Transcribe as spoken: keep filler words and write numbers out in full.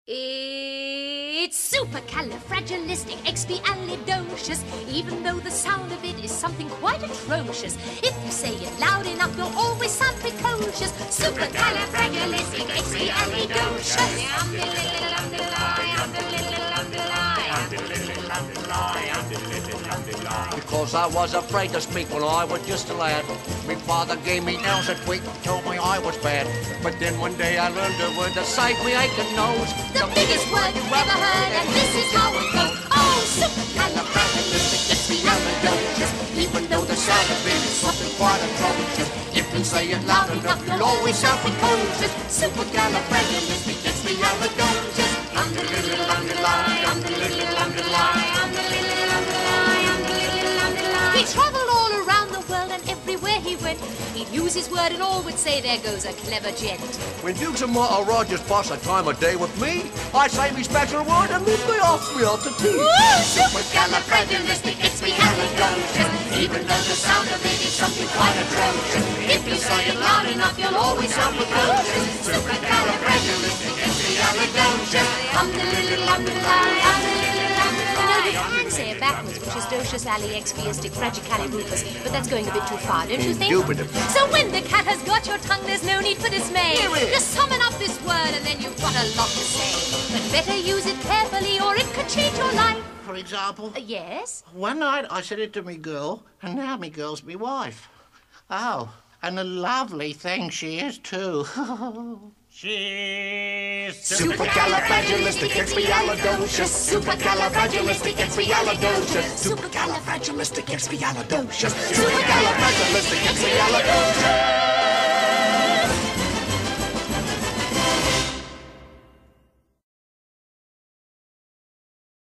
It's supercalifragilisticexpialidocious, even though the sound of it is something quite atrocious. If you say it loud enough, you'll always sound precocious. Supercalifragilisticexpialidocious. Because I was afraid to speak when I was just a lad. My father gave me nails that week and told me I was bad. But then one day I learned a word to save me aching nose. The biggest word you've ever heard, and this is how it goes. Oh, supercalifragilisticexpialidocious, even though the sound of it is something quite atrocious. If you say it loud enough, you'll always sound precocious. Supercalifragilisticexpialidocious. Underlittle, underline, underlittle, underline, underlittle, underline, underlittle, underline. He travelled all around the world, and everywhere he went, he'd use his word and all would say, there goes a clever gent. When Dukes and Martha Rogers pass a time of day with me, I say me special word and then they ask me out to tea. Supercalifragilisticexpialidocious, even though the sound of it is something quite atrocious. If you say it loud enough, you'll always sound precocious. Supercalifragilisticexpialidocious. Underlittle, underline, underlittle, underline. No, you can say it backwards, which is docious ali expiistic fragicalirufus, but that's going a bit too far, don't you think? Indubitably. So when the cat has got your tongue, there's no need for dismay. Just summon up this word and then you've got a lot to say. But better use it carefully or it could change your life. For example? Uh, yes? One night I said it to me girl, and now me girl's me wife. Oh, and a lovely thing she is too. She's Supercalifragilisticexpialidocious. Supercalifragilisticexpialidocious. Supercalifragilisticexpialidocious. Supercalifragilisticexpialidocious.